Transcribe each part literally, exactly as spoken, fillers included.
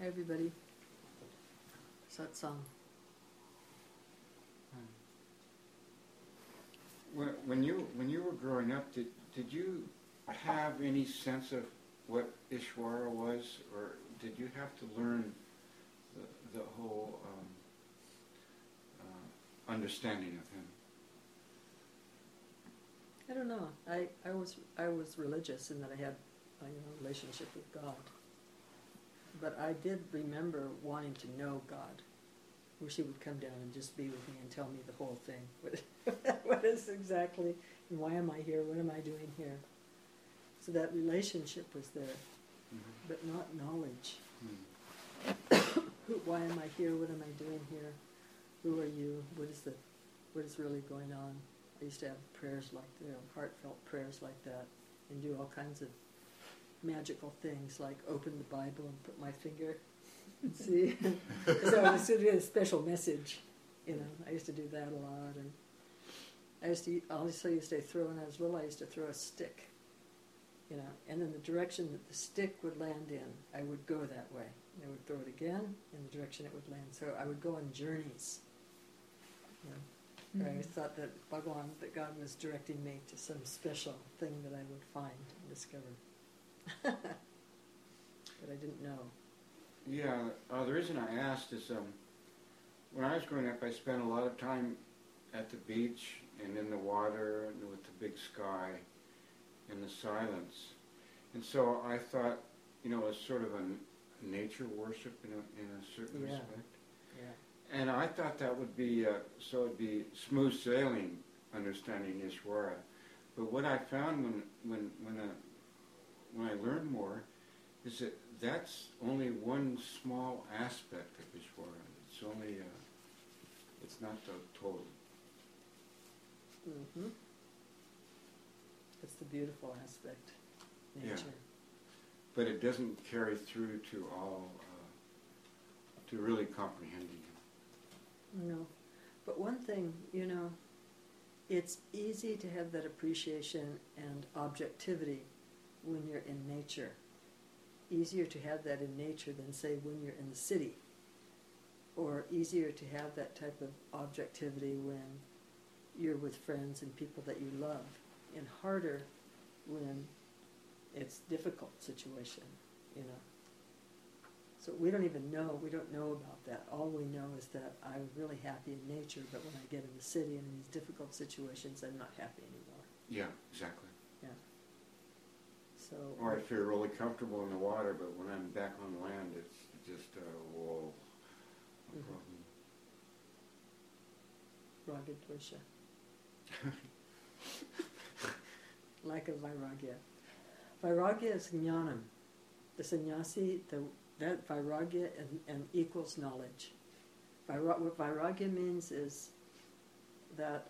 Hi everybody. Satsang. When, when you when you were growing up, did did you have any sense of what Ishvara was, or did you have to learn the, the whole um, uh, understanding of him? I don't know. I, I was I was religious in that I had a you know, relationship with God. But I did remember wanting to know God. Wish he would come down and just be with me and tell me the whole thing. What, what is exactly, and why am I here? What am I doing here? So that relationship was there, mm-hmm. but not knowledge. Mm-hmm. Who, why am I here? What am I doing here? Who are you? What is the, what is really going on? I used to have prayers like, you know, heartfelt prayers like that, and do all kinds of magical things, like open the Bible and put my finger and see. So I was to get a special message, you know. I used to do that a lot, and I used to also used to throw. When I was little, I used to throw a stick, you know, and in the direction that the stick would land in, I would go that way. And I would throw it again in the direction it would land. So I would go on journeys. You know, mm-hmm. I thought that Bhagawan, that God was directing me to some special thing that I would find and discover. But I didn't know. Yeah, uh, the reason I asked is um, when I was growing up, I spent a lot of time at the beach and in the water and with the big sky and the silence. And so I thought, you know, it was sort of a nature worship in a, in a certain yeah. respect. Yeah. And I thought that would be, uh, so it would be smooth sailing understanding Ishvara. But what I found when, when, when, uh, when I learned more is that that's only one small aspect of Ishvara. It's only, uh, it's not the total. Mm-hmm. It's the beautiful aspect, nature. Yeah. But it doesn't carry through to all, uh, to really comprehending it. No. But one thing, you know, it's easy to have that appreciation and objectivity when you're in nature. Easier to have that in nature than, say, when you're in the city. Or easier to have that type of objectivity when you're with friends and people that you love. And harder when it's a difficult situation, you know. So we don't even know, we don't know about that. All we know is that I'm really happy in nature, but when I get in the city and in these difficult situations, I'm not happy anymore. Yeah, exactly. Yeah. So, or I feel really comfortable in the water, but when I'm back on land, it's just, uh, whoa, no mm-hmm. problem. Raga dvesha. Like a vairagya. Vairagya is jnanam. The sannyasi, the, that vairagya and, and equals knowledge. Vaira, what vairagya means is that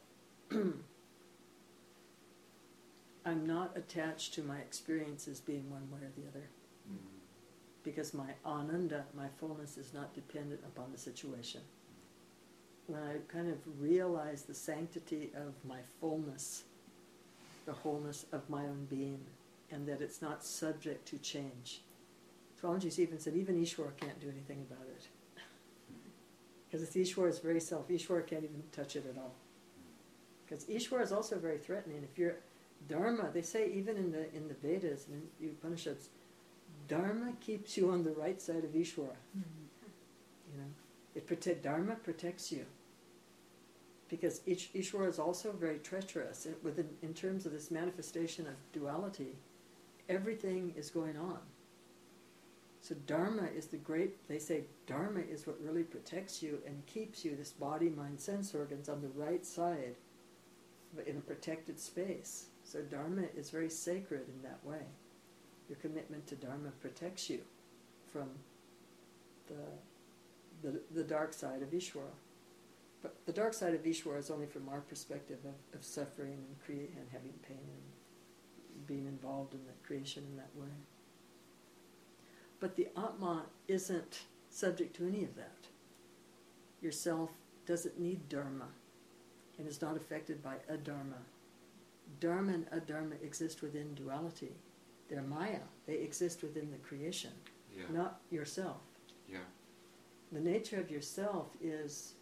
I'm not attached to my experiences being one way or the other. Mm-hmm. Because my ananda, my fullness, is not dependent upon the situation. When I kind of realize the sanctity of my fullness, the wholeness of my own being, and that it's not subject to change. Swamiji even said, even Ishvara can't do anything about it. Because it's Ishvara is very self. Ishvara can't even touch it at all. Because Ishvara is also very threatening. If you're Dharma, they say even in the in the Vedas and in the Upanishads, Dharma keeps you on the right side of Ishvara. Mm-hmm. You know, it protect Dharma protects you. Because Ish, Ishvara is also very treacherous. It, within, in terms of this manifestation of duality, everything is going on. So Dharma is the great, they say Dharma is what really protects you and keeps you, this body, mind, sense organs, on the right side, but in a protected space. So Dharma is very sacred in that way. Your commitment to Dharma protects you from the, the, the dark side of Ishvara. But the dark side of Ishvara is only from our perspective of, of suffering and create and having pain and being involved in the creation in that way. But the Atma isn't subject to any of that. Yourself doesn't need Dharma and is not affected by adharma. Dharma and adharma exist within duality. They're Maya. They exist within the creation, yeah. not yourself. Yeah. The nature of yourself is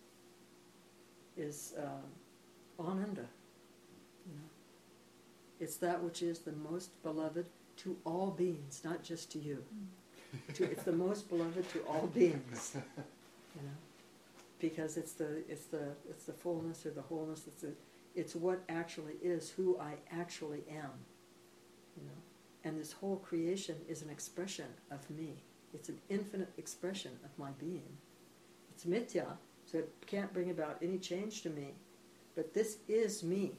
is uh, Ananda. You know? It's that which is the most beloved to all beings, not just to you. Mm. to, it's the most beloved to all beings. You know, because it's the it's the it's the fullness or the wholeness. It's the, it's what actually is who I actually am. You know, and this whole creation is an expression of me. It's an infinite expression of my being. It's mithya, so it can't bring about any change to me. But this is me.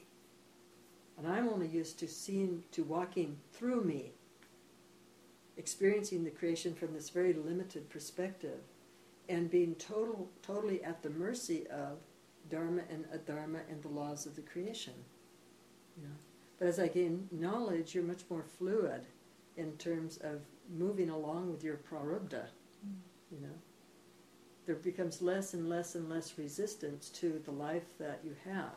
And I'm only used to seeing, to walking through me, experiencing the creation from this very limited perspective, and being total, totally at the mercy of dharma and adharma and the laws of the creation. You know? But as I gain knowledge, you're much more fluid in terms of moving along with your prarabdha. Mm. You know, there becomes less and less and less resistance to the life that you have.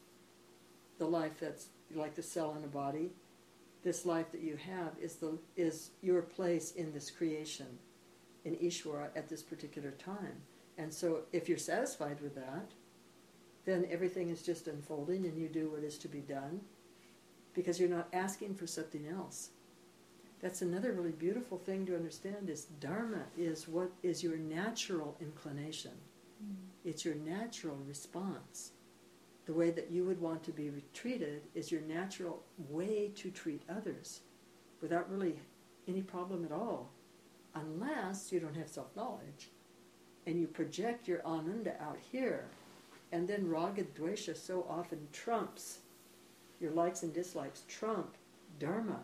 The life that's like the cell in a body. This life that you have is the is your place in this creation, in Ishvara at this particular time. And so if you're satisfied with that, then everything is just unfolding and you do what is to be done because you're not asking for something else. That's another really beautiful thing to understand is dharma is what is your natural inclination. Mm. It's your natural response. The way that you would want to be treated is your natural way to treat others without really any problem at all, unless you don't have self-knowledge and you project your ananda out here, and then raga dvesha so often trumps, your likes and dislikes trump dharma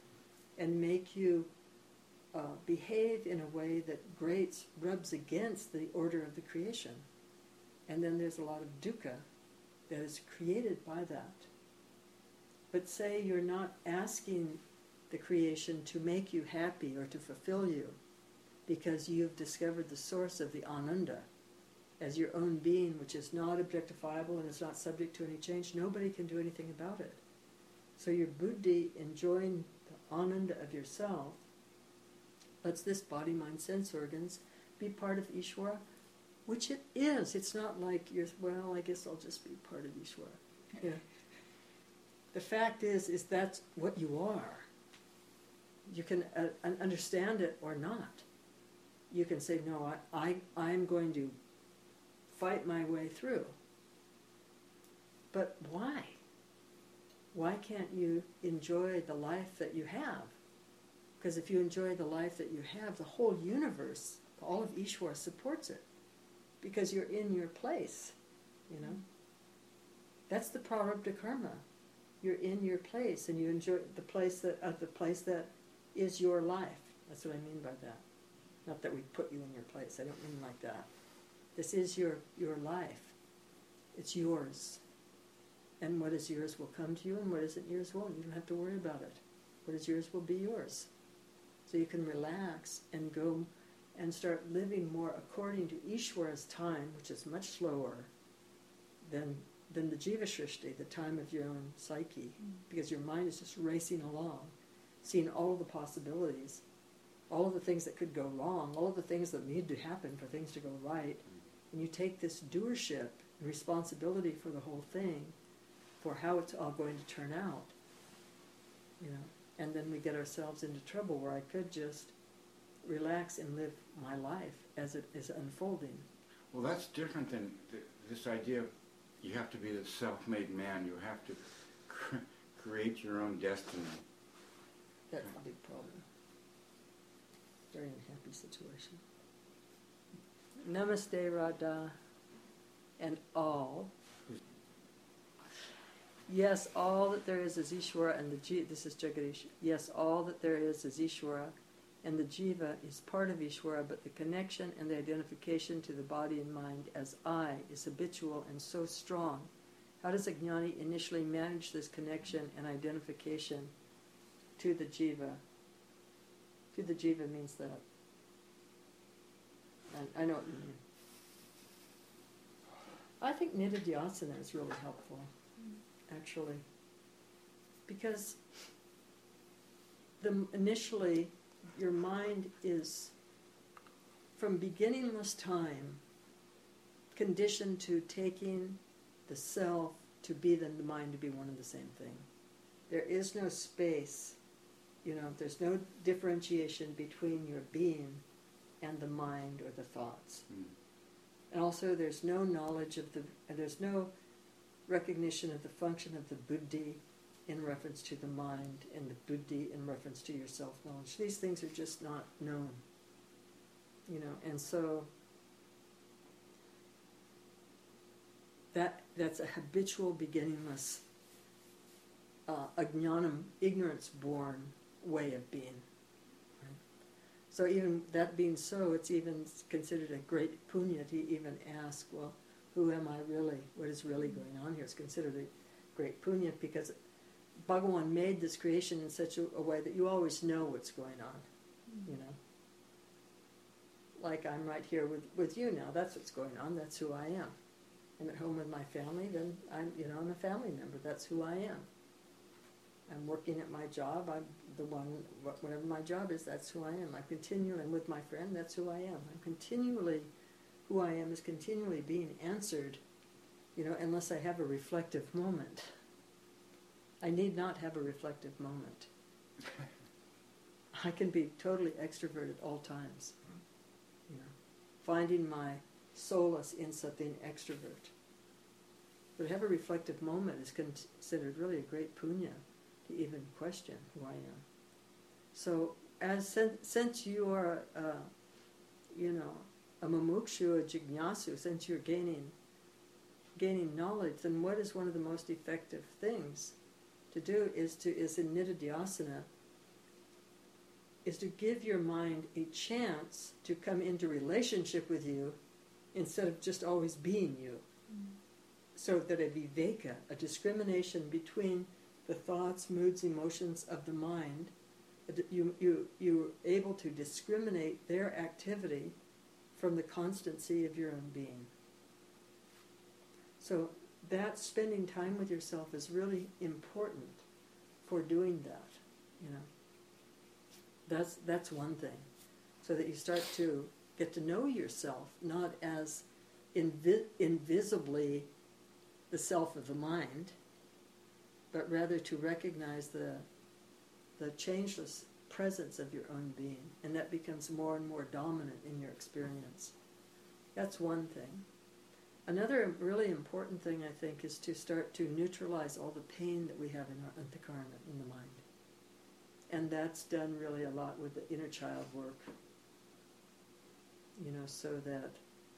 and make you uh, behave in a way that grates, rubs against the order of the creation. And then there's a lot of dukkha that is created by that. But say you're not asking the creation to make you happy or to fulfill you because you've discovered the source of the ananda as your own being, which is not objectifiable and is not subject to any change. Nobody can do anything about it. So your buddhi, enjoying the ananda of yourself, lets this body, mind, sense organs be part of Ishvara, which it is. It's not like you're, well, I guess I'll just be part of Ishvara. Yeah. The fact is, is that's what you are. You can uh, understand it or not. You can say, no, I, I, I'm going to fight my way through. But why? Why can't you enjoy the life that you have? Because if you enjoy the life that you have, the whole universe, all of Ishvara supports it. Because you're in your place, you know. That's the prarabdha karma. You're in your place, and you enjoy the place that uh, the place that is your life. That's what I mean by that. Not that we put you in your place. I don't mean like that. This is your your life. It's yours. And what is yours will come to you, and what isn't yours won't. You don't have to worry about it. What is yours will be yours. So you can relax and go and start living more according to Ishvara's time, which is much slower than than the Jiva Shrishti, the time of your own psyche, mm. because your mind is just racing along, seeing all of the possibilities, all of the things that could go wrong, all of the things that need to happen for things to go right, and you take this doership and responsibility for the whole thing, for how it's all going to turn out, you know, and then we get ourselves into trouble where I could just relax and live my life as it is unfolding. Well, that's different than th- this idea of you have to be the self-made man. You have to cr- create your own destiny. That's a big problem. Very unhappy situation. Namaste, Radha, and all. Yes, all that there is is Ishvara, and the Jiva. This is Jagadish. Yes, all that there is is Ishvara, and the Jiva is part of Ishvara, but the connection and the identification to the body and mind as I is habitual and so strong. How does a jnani initially manage this connection and identification to the Jiva? To the Jiva means that. I, I know what you mean. I think Nididhyasana is really helpful, actually. Because the initially your mind is from beginningless time, conditioned to taking the self to be the mind to be one and the same thing. There is no space, you know, there's no differentiation between your being and the mind or the thoughts. Mm. And also there's no knowledge of the, there's no recognition of the function of the buddhi in reference to the mind and the buddhi in reference to your self-knowledge. These things are just not known, you know, and so that that's a habitual, beginningless, uh, ajnanam, ignorance-born way of being. Right? So even that being so, it's even considered a great punya to even ask, well, who am I really? What is really going on here? It's considered a great punya because Bhagavan made this creation in such a, a way that you always know what's going on, you know. Like I'm right here with, with you now. That's what's going on. That's who I am. I'm at home with my family, then I'm, you know, I'm a family member. That's who I am. I'm working at my job. I'm the one, whatever my job is, that's who I am. I'm continually, I'm with my friend, that's who I am. I'm continually, who I am is continually being answered, you know, unless I have a reflective moment. I need not have a reflective moment. I can be totally extroverted at all times, you know, finding my solace in something extrovert. But to have a reflective moment is considered really a great punya to even question who I am. So, as since, since you are, a, a, you know, a mumukshu, a jignasu, since you're gaining, gaining knowledge, then what is one of the most effective things to do is to is in nididhyasana, is to give your mind a chance to come into relationship with you instead of just always being you. Mm. So that a viveka, a discrimination between the thoughts, moods, emotions of the mind, you, you, you're able to discriminate their activity from the constancy of your own being. So that spending time with yourself is really important for doing that, you know. That's, that's one thing. So that you start to get to know yourself, not as invi- invisibly the self of the mind, but rather to recognize the the changeless presence of your own being, and that becomes more and more dominant in your experience. That's one thing. Another really important thing, I think, is to start to neutralize all the pain that we have in our antakarana, in the mind. And that's done really a lot with the inner child work. You know, so that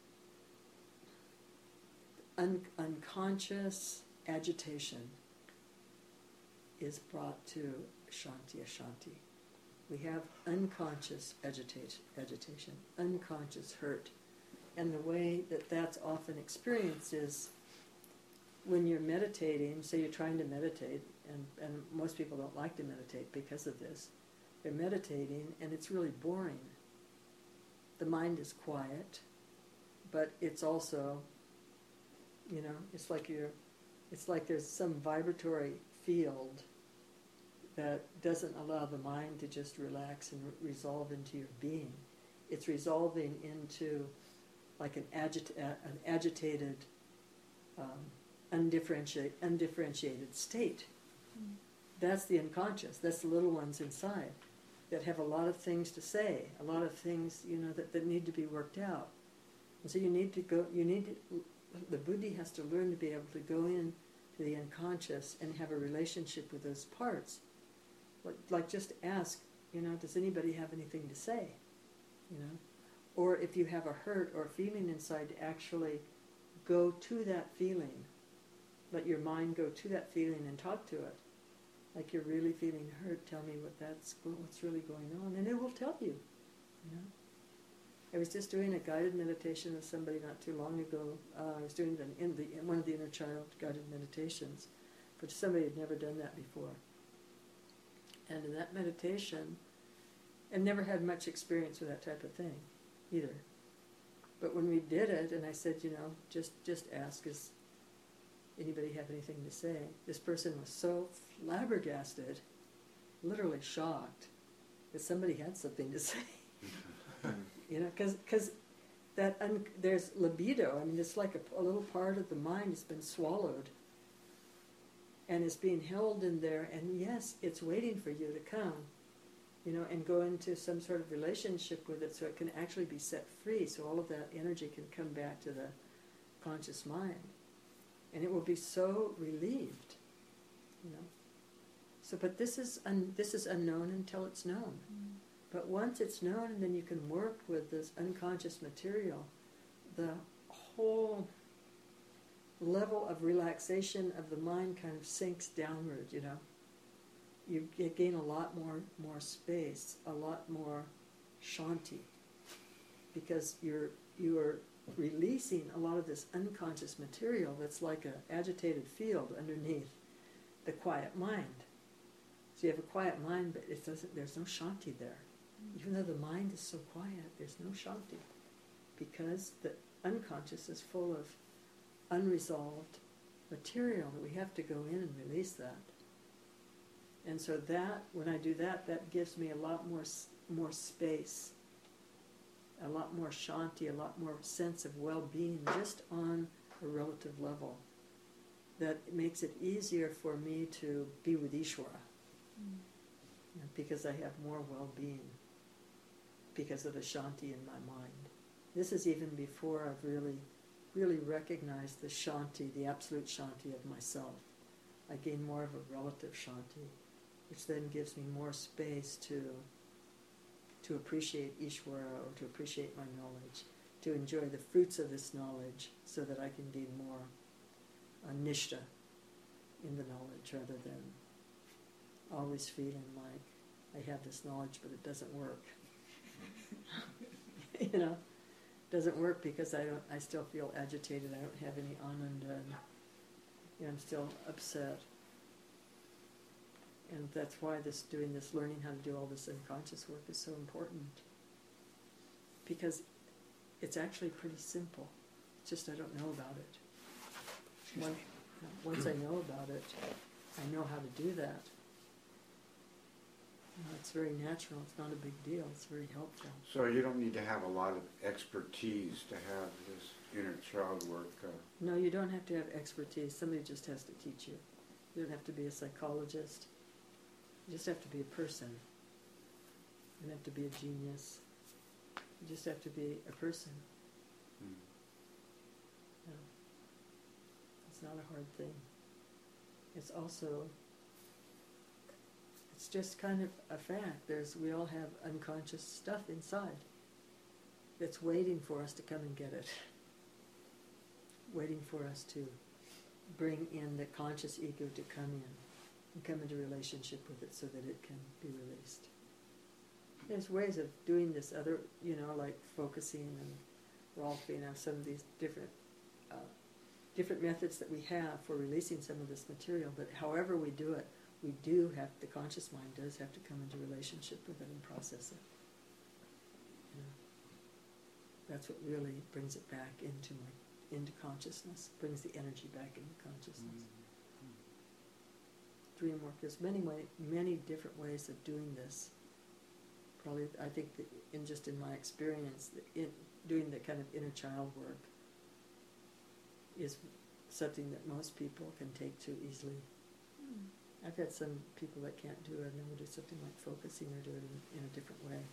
un- unconscious agitation is brought to shanti, ashanti. We have unconscious agitation, agitation, unconscious hurt. And the way that that's often experienced is when you're meditating, say you're trying to meditate, and, and most people don't like to meditate because of this. They're meditating and it's really boring. The mind is quiet, but it's also, you know, it's like you're, it's like there's some vibratory field that doesn't allow the mind to just relax and re- resolve into your being. It's resolving into like an, agita- an agitated, um, undifferentiated, undifferentiated state. Mm. That's the unconscious. That's the little ones inside that have a lot of things to say, a lot of things, you know, that, that need to be worked out. And so you need to go, you need to, the buddhi has to learn to be able to go in to the unconscious and have a relationship with those parts. Like, like just ask, you know, does anybody have anything to say? You know? Or if you have a hurt or a feeling inside, to actually go to that feeling. Let your mind go to that feeling and talk to it. Like you're really feeling hurt, tell me what that's what's really going on, and it will tell you. You know? I was just doing a guided meditation with somebody not too long ago. Uh, I was doing an in the one of the inner child guided meditations, but somebody had never done that before. And in that meditation, and never had much experience with that type of thing, either. But when we did it, and I said, you know, just just ask, is anybody have anything to say? This person was so flabbergasted, literally shocked, that somebody had something to say. You know, because that un- there's libido. I mean, it's like a, a little part of the mind has been swallowed and is being held in there, and yes, it's waiting for you to come, you know, and go into some sort of relationship with it so it can actually be set free, so all of that energy can come back to the conscious mind. And it will be so relieved, you know. So, but this is un- this is unknown until it's known. Mm. But once it's known, and then you can work with this unconscious material, the whole level of relaxation of the mind kind of sinks downward, you know. You gain a lot more more space, a lot more shanti, because you're you're releasing a lot of this unconscious material that's like an agitated field underneath the quiet mind. So you have a quiet mind, but it doesn't. There's no shanti there. Mm. Even though the mind is so quiet, there's no shanti, because the unconscious is full of unresolved material that we have to go in and release that. And so that, when I do that, that gives me a lot more more space, a lot more shanti, a lot more sense of well-being just on a relative level. That makes it easier for me to be with Ishvara, mm. you know, because I have more well-being because of the shanti in my mind. This is even before I've really, really recognized the shanti, the absolute shanti of myself. I gain more of a relative shanti, which then gives me more space to to appreciate Ishvara, or to appreciate my knowledge, to enjoy the fruits of this knowledge, so that I can gain more uh, nishta in the knowledge, rather than always feeling like I have this knowledge but it doesn't work. You know, it doesn't work because I don't. I still feel agitated. I don't have any ananda. And, you know, I'm still upset. And that's why this doing this, learning how to do all this unconscious work is so important. Because it's actually pretty simple. It's just I don't know about it. Once, once I know about it, I know how to do that. You know, it's very natural. It's not a big deal. It's very helpful. So you don't need to have a lot of expertise to have this inner child work. Uh, no, you don't have to have expertise. Somebody just has to teach you. You don't have to be a psychologist. You just have to be a person. You don't have to be a genius. You just have to be a person. Mm. No. It's not a hard thing. It's also, it's just kind of a fact. There's, we all have unconscious stuff inside that's waiting for us to come and get it. Waiting for us to bring in the conscious ego to come in and come into relationship with it so that it can be released. There's ways of doing this other, you know, like focusing and Rolfing, and some of these different uh, different methods that we have for releasing some of this material, but however we do it, we do have, the conscious mind does have to come into relationship with it and process it. You know, that's what really brings it back into my, into consciousness, brings the energy back into consciousness. Mm-hmm. Dream work, there's many, many, many different ways of doing this. Probably, I think that in just in my experience, in doing the kind of inner child work is something that most people can take to easily. Mm. I've had some people that can't do it, and then we'll do something like focusing or do it in, in a different way.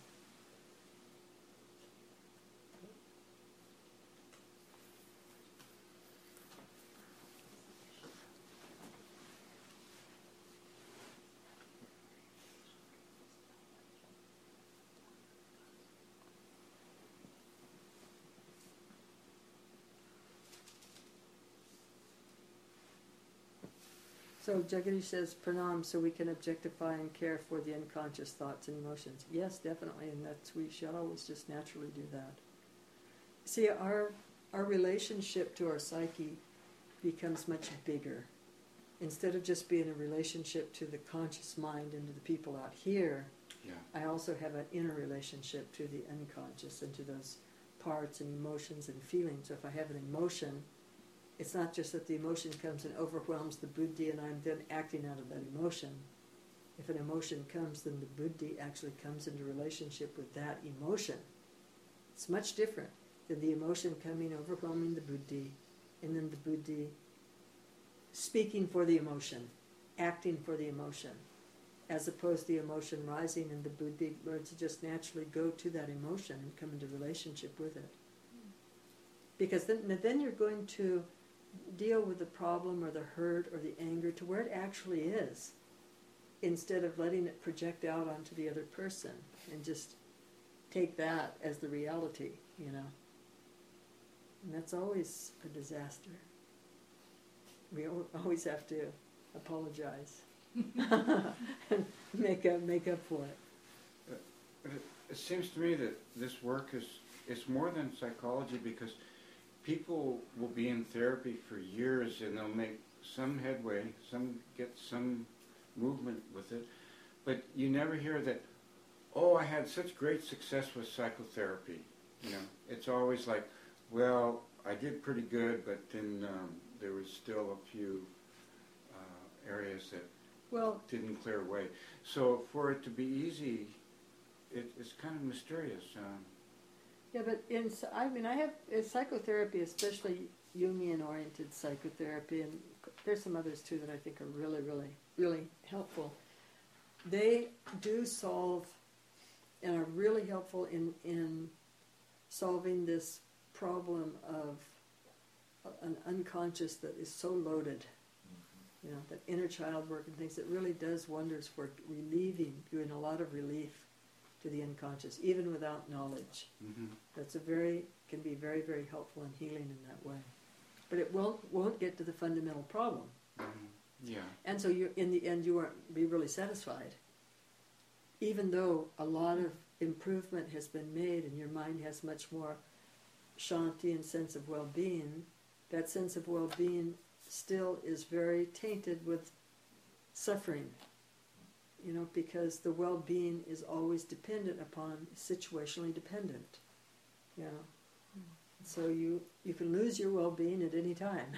So Jagadish says, Pranam, so we can objectify and care for the unconscious thoughts and emotions. Yes, definitely, and that's, we shall always just naturally do that. See, our our relationship to our psyche becomes much bigger. Instead of just being a relationship to the conscious mind and to the people out here, yeah. I also have an inner relationship to the unconscious and to those parts and emotions and feelings. So if I have an emotion, it's not just that the emotion comes and overwhelms the buddhi and I'm then acting out of that emotion. If an emotion comes, then the buddhi actually comes into relationship with that emotion. It's much different than the emotion coming, overwhelming the buddhi, and then the buddhi speaking for the emotion, acting for the emotion, as opposed to the emotion rising and the buddhi where to just naturally go to that emotion and come into relationship with it. Because then, then you're going to deal with the problem or the hurt or the anger to where it actually is, instead of letting it project out onto the other person and just take that as the reality, you know. And that's always a disaster. We always have to apologize and make up, make up for it. But it, it seems to me that this work is it's more than psychology, because people will be in therapy for years and they'll make some headway, some get some movement with it, but you never hear that, oh, I had such great success with psychotherapy. You know, it's always like, well, I did pretty good, but then um, there was still a few uh, areas that well didn't clear away. So for it to be easy, it, it's kind of mysterious. Um, Yeah, but in, I mean, I have in psychotherapy, especially Jungian-oriented psychotherapy, and there's some others too that I think are really, really, really helpful. They do solve and are really helpful in, in solving this problem of an unconscious that is so loaded. Mm-hmm. You know, that inner child work and things, it really does wonders for relieving, doing a lot of relief to the unconscious, even without knowledge. Mm-hmm. That's a very, can be very, very helpful and healing in that way. But it won't, won't get to the fundamental problem. Mm-hmm. Yeah. And so you, in the end, you won't be really satisfied. Even though a lot of improvement has been made and your mind has much more shanti and sense of well-being, that sense of well-being still is very tainted with suffering. You know, because the well-being is always dependent upon, situationally dependent. You know, mm. So you you can lose your well-being at any time.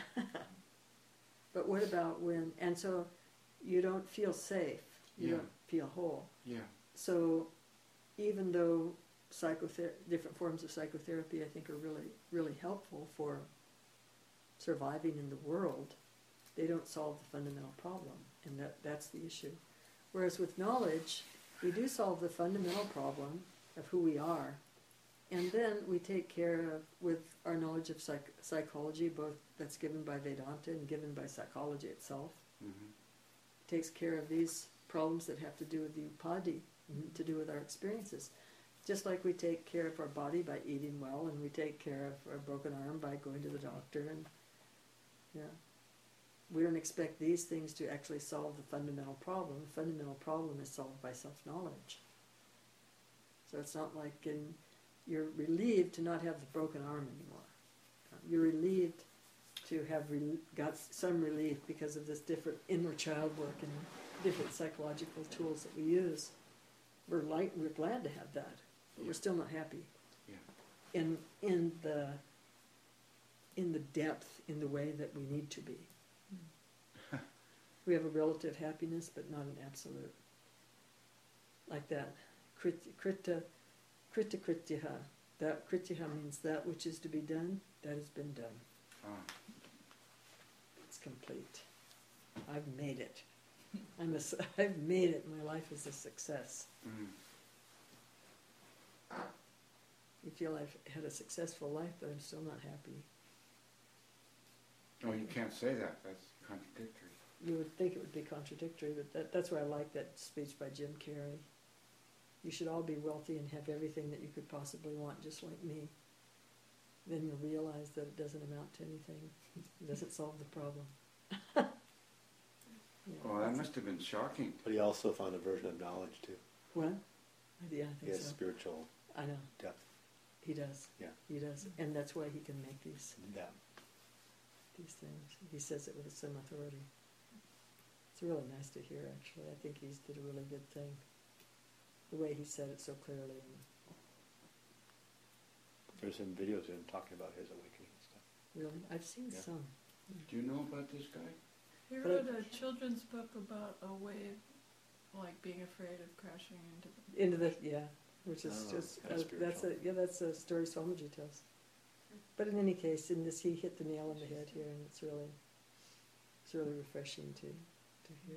But what about when? And so you don't feel safe. You yeah. don't feel whole. Yeah. So even though psychother- different forms of psychotherapy, I think, are really really helpful for surviving in the world, they don't solve the fundamental problem, and that that's the issue. Whereas with knowledge, we do solve the fundamental problem of who we are, and then we take care of, with our knowledge of psych- psychology, both that's given by Vedanta and given by psychology itself, mm-hmm. takes care of these problems that have to do with the upadhi, mm-hmm. to do with our experiences. Just like we take care of our body by eating well, and we take care of our broken arm by going to the doctor, and yeah. We don't expect these things to actually solve the fundamental problem. The fundamental problem is solved by self-knowledge. So it's not like getting, you're relieved to not have the broken arm anymore. You're relieved to have re- got some relief because of this different inner child work and different psychological tools that we use. We're like, we're glad to have that, but yeah. we're still not happy. Yeah. In in the in the depth, in the way that we need to be. We have a relative happiness, but not an absolute. Like that, krita, krita, krita krityaha. That krityaha means that which is to be done, that has been done. Oh. It's complete. I've made it. I'm a, I've made it. My life is a success. Mm. You feel I've had a successful life, but I'm still not happy. Oh, you can't say that. That's contradictory. You would think it would be contradictory, but that, that's why I like that speech by Jim Carrey. You should all be wealthy and have everything that you could possibly want, just like me. Then you'll realize that it doesn't amount to anything. It doesn't solve the problem. Yeah, oh, that must have been shocking. But he also found a version of knowledge, too. What? Yeah, I think he has so. spiritual I know. depth. He does. Yeah. He does. And that's why he can make these, yeah. these things. He says it with some authority. It's really nice to hear, actually. I think he's did a really good thing. The way he said it so clearly. There's some videos of him talking about his awakening and stuff. Really? I've seen yeah. some. Do you know about this guy? He wrote a children's book about a wave, like being afraid of crashing into the... Into the, yeah. which is Oh, just kinda uh, that's a spiritual. yeah that's a story Swamiji tells. But in any case, in this, he hit the nail on the head here, and it's really it's really refreshing to to hear.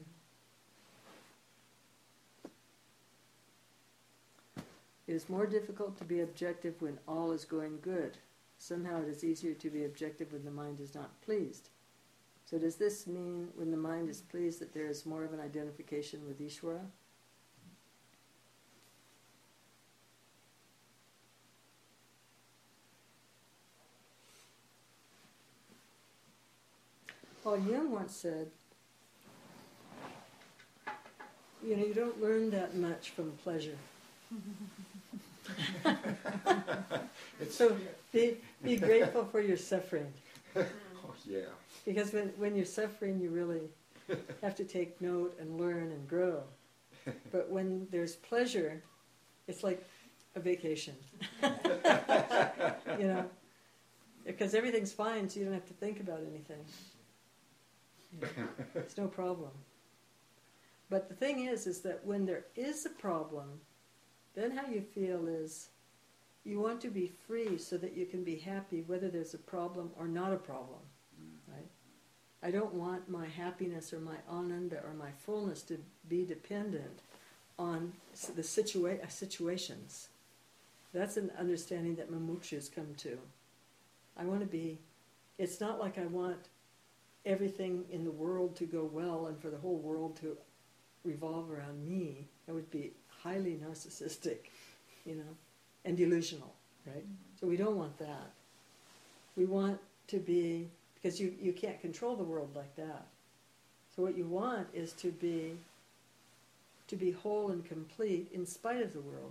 It is more difficult to be objective when all is going good. Somehow it is easier to be objective when the mind is not pleased. So does this mean when the mind is pleased that there is more of an identification with Ishvara? Well, Jung once said, you know, you don't learn that much from pleasure. So be, be grateful for your suffering. Oh, yeah. Because when, when you're suffering, you really have to take note and learn and grow. But when there's pleasure, it's like a vacation. You know, because everything's fine, so you don't have to think about anything. You know, it's no problem. But the thing is, is that when there is a problem, then how you feel is you want to be free so that you can be happy whether there's a problem or not a problem, right? I don't want my happiness or my ananda or my fullness to be dependent on the situa- situations. That's an understanding that mumukshus come to. I want to be, it's not like I want everything in the world to go well and for the whole world to revolve around me. That would be highly narcissistic, you know, and delusional, right? So we don't want that. We want to be, because you, you can't control the world like that. So what you want is to be to be whole and complete in spite of the world.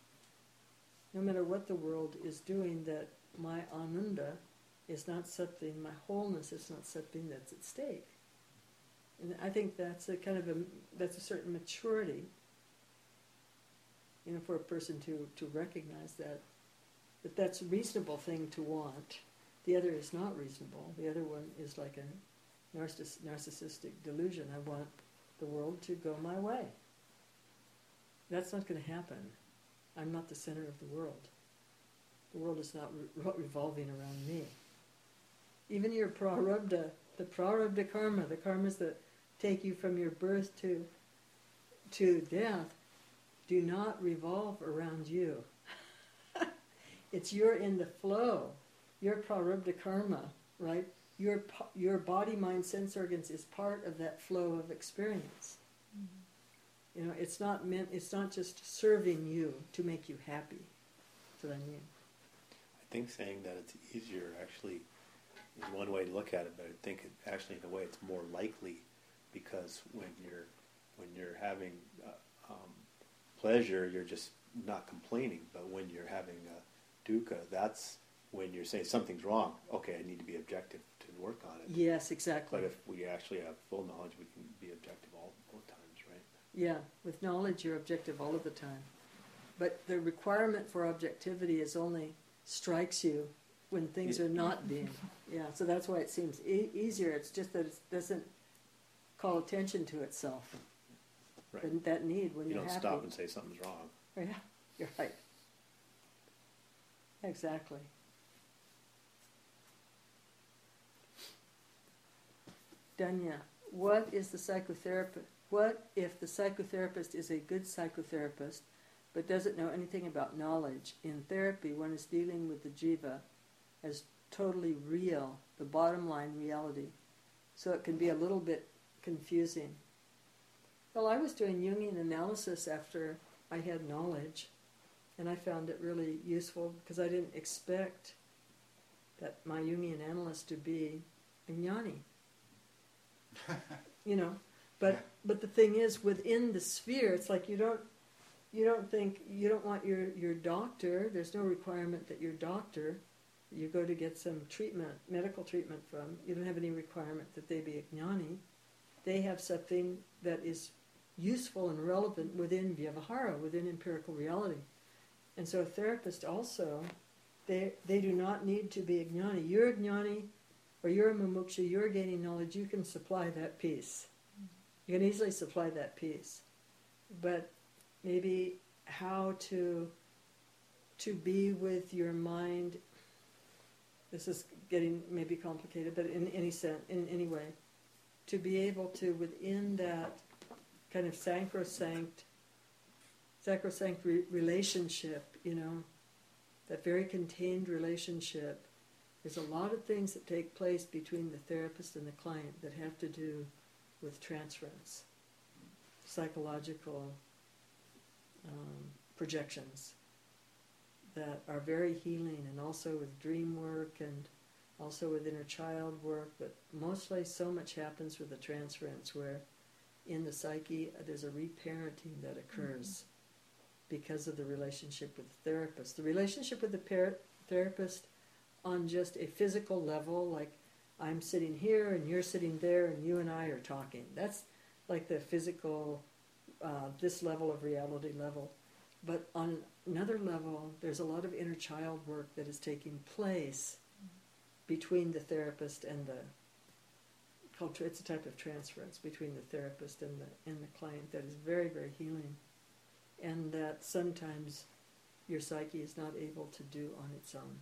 No matter what the world is doing, that my ananda is not something, my wholeness is not something that's at stake. And I think that's a kind of a, that's a certain maturity, you know, for a person to, to recognize that, that that's a reasonable thing to want. The other is not reasonable. The other one is like a narciss- narcissistic delusion. I want the world to go my way. That's not going to happen. I'm not the center of the world. The world is not re- revolving around me. Even your prarabdha, the prarabdha karma, the karmas that take you from your birth to to death, do not revolve around you. It's you're in the flow. Your prarabdha karma, right? Your your body, mind, sense organs is part of that flow of experience. Mm-hmm. You know, it's not meant. It's not just serving you to make you happy. That's what I mean. I think saying that it's easier actually is one way to look at it, but I think it actually, in a way, it's more likely because when you're when you're having uh, um, pleasure, you're just not complaining. But when you're having uh, dukkha, that's when you're saying something's wrong. Okay, I need to be objective to work on it. Yes, exactly. But if we actually have full knowledge, we can be objective all both times, right? Yeah, with knowledge you're objective all of the time. But the requirement for objectivity is only strikes you when things Yeah. are not being. Yeah, so that's why it seems e- easier. It's just that it doesn't call attention to itself. Right. And that need when You you're don't happy. stop and say something's wrong. Oh, yeah, you're right. Exactly. Danya, what is the psychotherapist? What if the psychotherapist is a good psychotherapist but doesn't know anything about knowledge? In therapy, one is dealing with the jiva as totally real, the bottom line reality. So it can be a little bit confusing. Well, I was doing Jungian analysis after I had knowledge, and I found it really useful because I didn't expect that my Jungian analyst to be a jnani. You know, but but the thing is, within the sphere, it's like you don't you don't think you don't want your your doctor. There's no requirement that your doctor you go to get some treatment, medical treatment from. You don't have any requirement that they be a jnani. They have something that is useful and relevant within vyavahara, within empirical reality. And so a therapist also, they they do not need to be a jnani. You're a jnani, or you're a mumuksha, you're gaining knowledge, you can supply that piece. You can easily supply that piece. But maybe how to to be with your mind. This is getting maybe complicated, but in any sense, in any way, to be able to, within that kind of sacrosanct, sacrosanct re- relationship, you know, that very contained relationship, there's a lot of things that take place between the therapist and the client that have to do with transference, psychological um, projections that are very healing, and also with dream work and also with inner child work, but mostly so much happens with the transference where in the psyche there's a reparenting that occurs mm-hmm. because of the relationship with the therapist. The relationship with the par- therapist on just a physical level, like I'm sitting here and you're sitting there and you and I are talking. That's like the physical, uh, this level of reality level. But on another level, there's a lot of inner child work that is taking place between the therapist and the, called, it's a type of transference between the therapist and the and the client that is very, very healing, and that sometimes your psyche is not able to do on its own.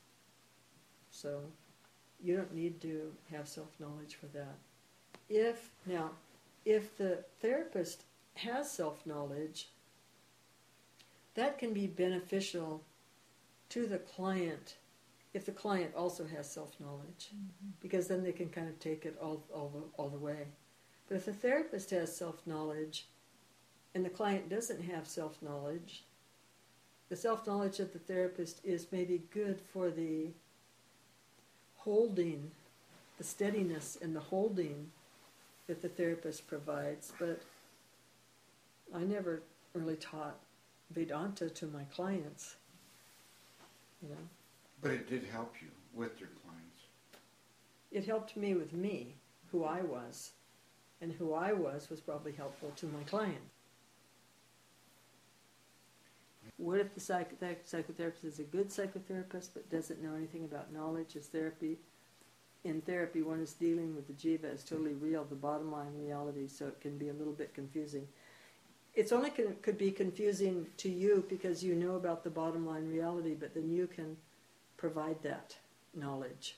So you don't need to have self-knowledge for that. If, now, if the therapist has self-knowledge, that can be beneficial to the client if the client also has self-knowledge, mm-hmm. because then they can kind of take it all, all, the, all the way. But if the therapist has self-knowledge and the client doesn't have self-knowledge, the self-knowledge of the therapist is maybe good for the holding, the steadiness and the holding that the therapist provides. But I never really taught Vedanta to my clients, you know. But it did help you with your clients. It helped me with me, who I was, and who I was was probably helpful to my client. What if the psych- psychotherapist is a good psychotherapist but doesn't know anything about knowledge as therapy? In therapy, one is dealing with the jiva as totally real, the bottom line reality, so it can be a little bit confusing. It's only con- could be confusing to you because you know about the bottom line reality, but then you can provide that knowledge.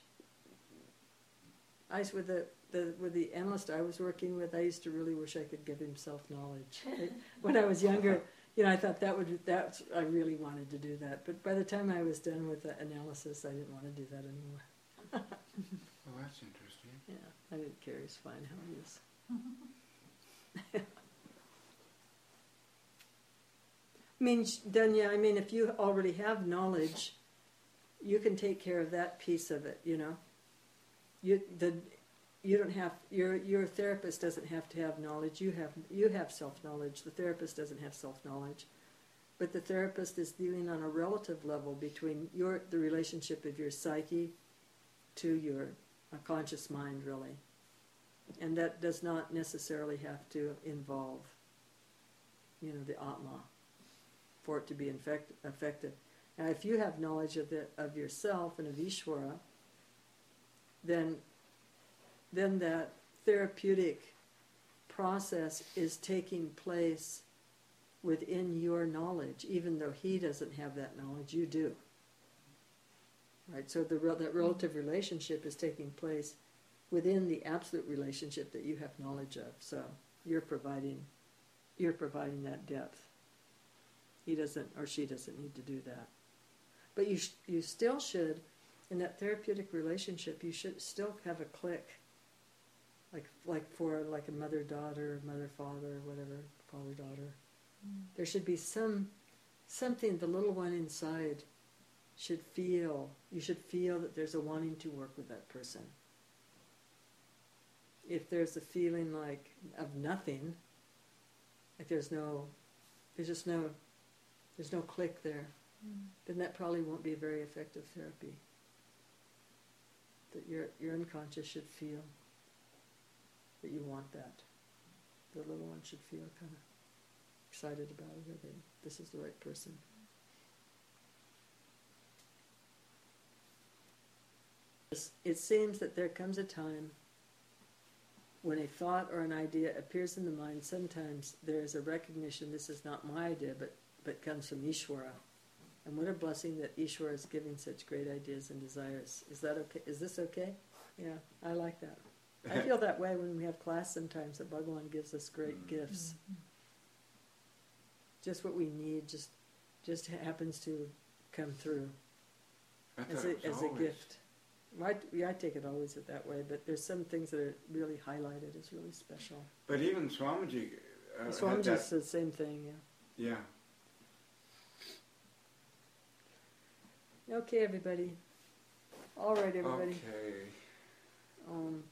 I was with the, the with the analyst I was working with, I used to really wish I could give him self-knowledge. When I was younger, you know, I thought that would that I really wanted to do that. But by the time I was done with the analysis, I didn't want to do that anymore. Well, that's interesting. Yeah, I didn't care. He's fine how he is. I mean, then, yeah, I mean, if you already have knowledge, you can take care of that piece of it, you know. You the you don't have your your therapist doesn't have to have knowledge. You have you have self-knowledge. The therapist doesn't have self-knowledge. But the therapist is dealing on a relative level between your the relationship of your psyche to your uh, conscious mind, really. And that does not necessarily have to involve, you know, the Atma for it to be infect, effective. Now, if you have knowledge of the, of yourself and of Ishvara, then then that therapeutic process is taking place within your knowledge, even though he doesn't have that knowledge, you do. Right? So the that relative relationship is taking place within the absolute relationship that you have knowledge of. So you're providing you're providing that depth. He doesn't, or she doesn't need to do that. But you sh- you still should, in that therapeutic relationship, you should still have a click, like like for like a mother-daughter, mother-father, whatever, father-daughter. Mm. There should be some something the little one inside should feel. You should feel that there's a wanting to work with that person. If there's a feeling like of nothing, like there's no, there's just no, there's no click there, mm. then that probably won't be a very effective therapy. That your your unconscious should feel that you want that. The little one should feel kind of excited about it, or they, this is the right person. It seems that there comes a time when a thought or an idea appears in the mind. Sometimes there is a recognition, this is not my idea, but, but comes from Ishvara. And what a blessing that Ishwar is giving such great ideas and desires. Is that okay? Is this okay? Yeah, I like that. I feel that way when we have class sometimes, that Bhagavan gives us great gifts. Just what we need, just just happens to come through I as thought a, it was as a always- gift. I, yeah, I take it always that way, but there's some things that are really highlighted as really special. But even Swamiji uh, had Swamiji's that, the same thing, yeah. yeah. Okay, everybody. All right, everybody. Okay. Um,